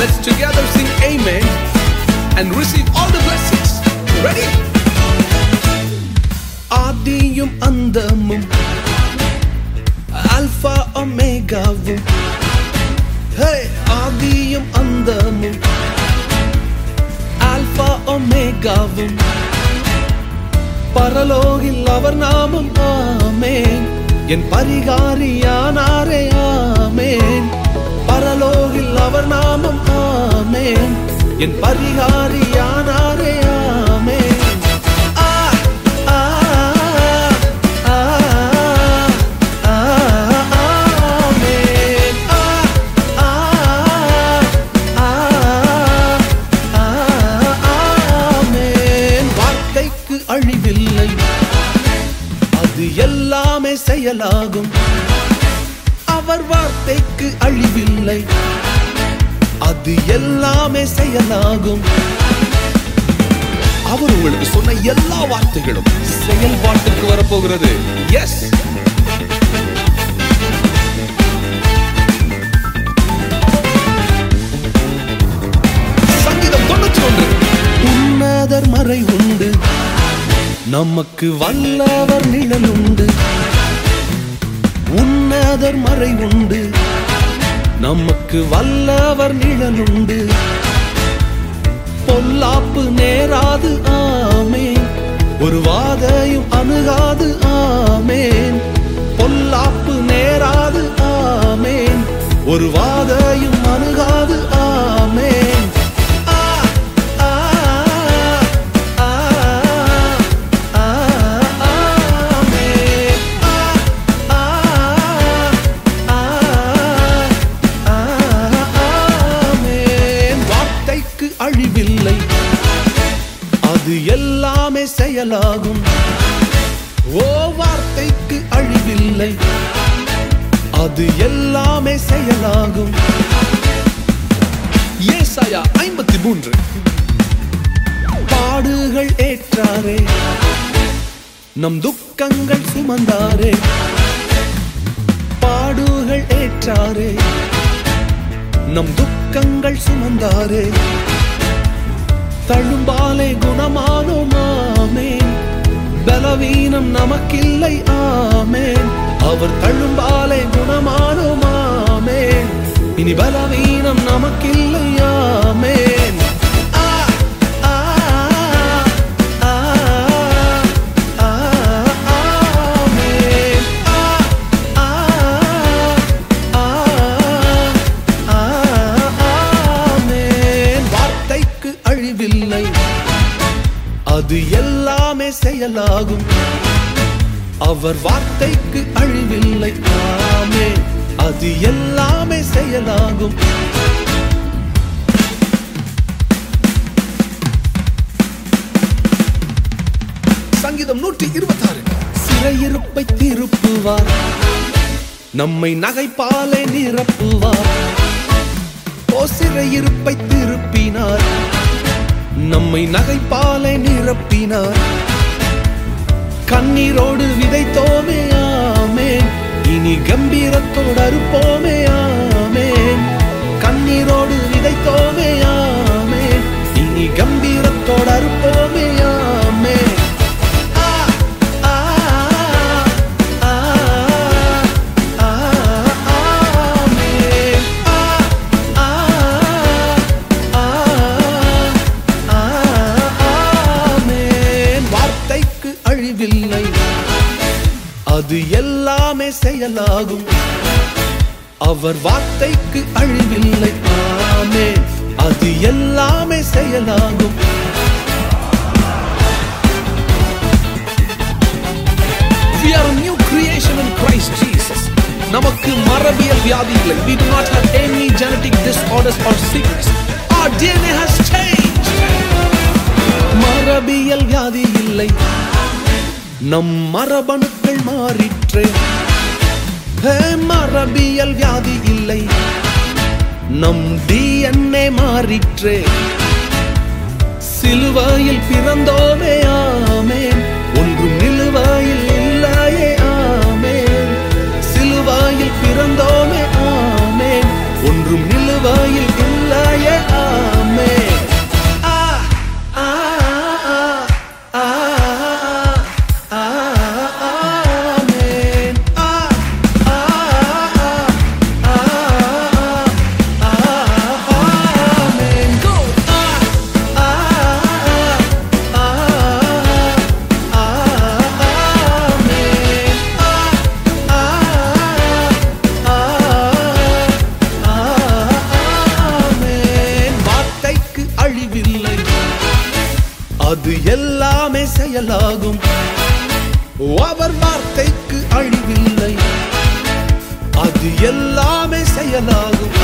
Let's together sing amen and receive all the blessings. Ready? ஆதியும் அந்தமும் alpha ஒமேகாவும், ஆதியும் அந்தமும் அல்பா ஒமேகாவும், பரலோகில் அவர் நாமம் ஆமென். என் பரிகாரியானாரே ஆமென். பரலோகில் அவர் நாமம் ஆமென். என் பரிகாரியானாரே ஆமென். அழிவில்லை, அது எல்லாமே செயலாகும். அவர் வார்த்தைக்கு அழிவில்லை, அது எல்லாமே செயலாகும். அவர் உங்களுக்கு சொன்ன எல்லா வார்த்தைகளும் செயல்பாட்டுக்கு வரப்போகிறது. எஸ், சங்கீதம் 91. உன்னதர் மறை உண்டு, நமக்கு வல்லவர் நிழல் உண்டு. உன்னதர் மறை உண்டு, நமக்கு வல்லவர் நிழல் உண்டு. பொல்லாப்பு நேராது ஆமென், ஒரு வாதையும் அணுகாது ஆமென். பொல்லாப்பு நேராது ஆமென், ஒரு வாதையும் அணுகாது ஆமென். அழிவில்லை, அது எல்லாமே செயலாகும். ஓ, வார்த்தைக்கு அழிவில்லை, அது எல்லாமே செயலாகும். ஏசாயா 53. பாடுகள் ஏற்றாரே, நம் துக்கங்கள் சுமந்தாரே. பாடுகள் ஏற்றாரே, நம் துக்கங்கள் சுமந்தாரே. தழும்பாலே குணமானோம் ஆமென், பலவீனம் நமக்கில்லை ஆமென். அவர் தழும்பாலே குணமானோம் ஆமென், இனி பலவீனம் நமக்கில்லை ஆமென். அழிவில்லை, அது எல்லாமே செயலாகும். அவர் வார்த்தைக்கு அழிவில்லை ஆமென், அது எல்லாமே செயலாகும். சங்கீதம் 126. சிறையிருப்பை திருப்புவார், நம்மை நகைப்பாலே நிரப்புவார். ஓ, சிறையிருப்பை திருப்பினார், நம்மை நகைப்பாலே நிரப்பினார். கண்ணீரோடு விதைத்தோமே ஆமென், இனி கம்பீரத்தோடு அறுப்போமே ஆமென். கண்ணீரோடு விதைத்தோமே ஆமென், இனி கம்பீரத்தோடு அறுப்போமே ஆமென். அழிவில்லை, அது எல்லாமே செயலாகும். அவர் வார்த்தைக்கு அழிவில்லை ஆமென், அது எல்லாமே செயலாகும். We are a new creation in Christ Jesus. நமக்கு மரபியல் வியாதி இல்லை. We do not have any genetic disorders or sickness. Our DNA has changed. மரபியல் வியாதி இல்லை, நம் மரபணுக்கள் மாறிற்றே. மரபியல் வியாதி இல்லை, நம் DNA மாறிற்றே. சிலுவையில் பிறந்தோமே ஆமென், ஒன்றும் நிலுவையில் இல்லையே ஆமென். சிலுவையில் பிறந்தோமே ஆமென், ஒன்றும் நிலுவையில் இல்லையே அது எல்லாமே செயலாகும். அவர் வார்த்தைக்கு அழிவில்லை, அது எல்லாமே செயலாகும்.